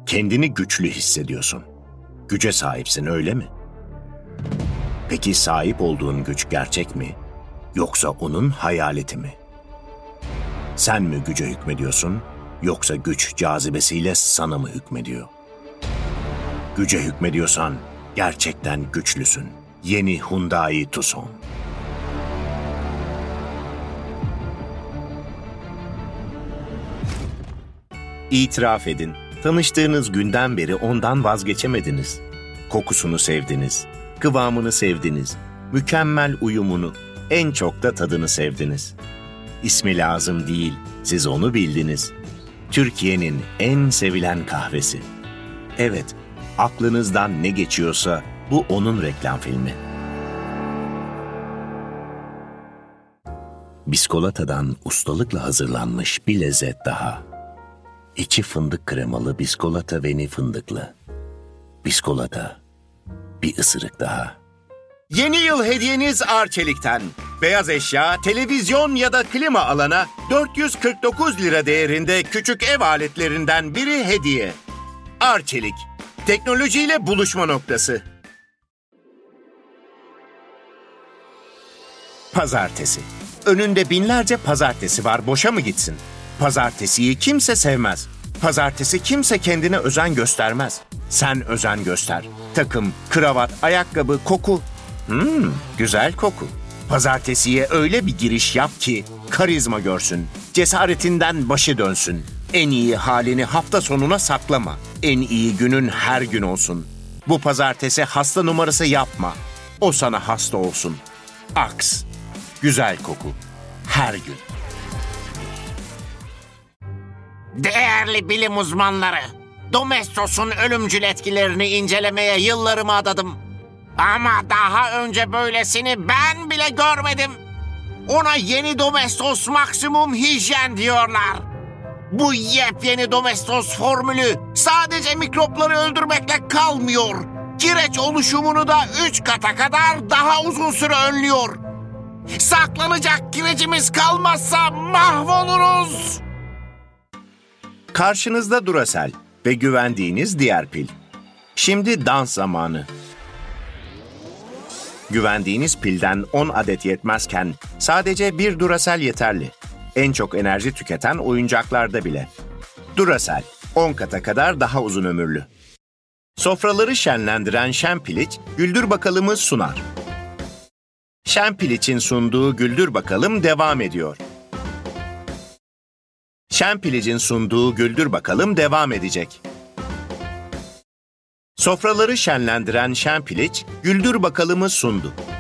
Kendini güçlü hissediyorsun. Güce sahipsin, öyle mi? Peki sahip olduğun güç gerçek mi? Yoksa onun hayaleti mi? Sen mi güce hükmediyorsun? Yoksa güç cazibesiyle sana mı hükmediyor? Güce hükmediyorsan gerçekten güçlüsün. Yeni Hyundai Tucson. İtiraf edin, tanıştığınız günden beri ondan vazgeçemediniz. Kokusunu sevdiniz, kıvamını sevdiniz, mükemmel uyumunu, en çok da tadını sevdiniz. İsmi lazım değil, siz onu bildiniz. Türkiye'nin en sevilen kahvesi. Evet, aklınızdan ne geçiyorsa bu onun reklam filmi. Biscolata'dan ustalıkla hazırlanmış bir lezzet daha. İçi fındık kremalı Biscolata Veni fındıklı. Biscolata, bir ısırık daha. Yeni yıl hediyeniz Arçelik'ten. Beyaz eşya, televizyon ya da klima alana 449 lira değerinde küçük ev aletlerinden biri hediye. Arçelik, teknolojiyle buluşma noktası. Pazartesi. Önünde binlerce pazartesi var, boşa mı gitsin? Pazartesiyi kimse sevmez. Pazartesi kimse kendine özen göstermez. Sen özen göster. Takım, kravat, ayakkabı, koku. Güzel koku. Pazartesiye öyle bir giriş yap ki karizma görsün. Cesaretinden başı dönsün. En iyi halini hafta sonuna saklama. En iyi günün her gün olsun. Bu pazartesi hasta numarası yapma. O sana hasta olsun. Axe. Güzel koku. Her gün. Değerli bilim uzmanları, Domestos'un ölümcül etkilerini incelemeye yıllarımı adadım. Ama daha önce böylesini ben bile görmedim. Ona yeni Domestos maksimum hijyen diyorlar. Bu yepyeni Domestos formülü sadece mikropları öldürmekle kalmıyor. Kireç oluşumunu da 3 kata kadar daha uzun süre önlüyor. Saklanacak kirecimiz kalmazsa mahvoluruz. Karşınızda Duracell ve güvendiğiniz diğer pil. Şimdi dans zamanı. Güvendiğiniz pilden 10 adet yetmezken sadece bir Duracell yeterli. En çok enerji tüketen oyuncaklarda bile. Duracell, 10 kata kadar daha uzun ömürlü. Sofraları şenlendiren Şenpiliç, Güldür Bakalım'ı sunar. Şenpiliç'in sunduğu Güldür Bakalım devam ediyor. Şenpiliç'in sunduğu Güldür Bakalım devam edecek. Sofraları şenlendiren Şenpiliç, Güldür Bakalım'ı sundu.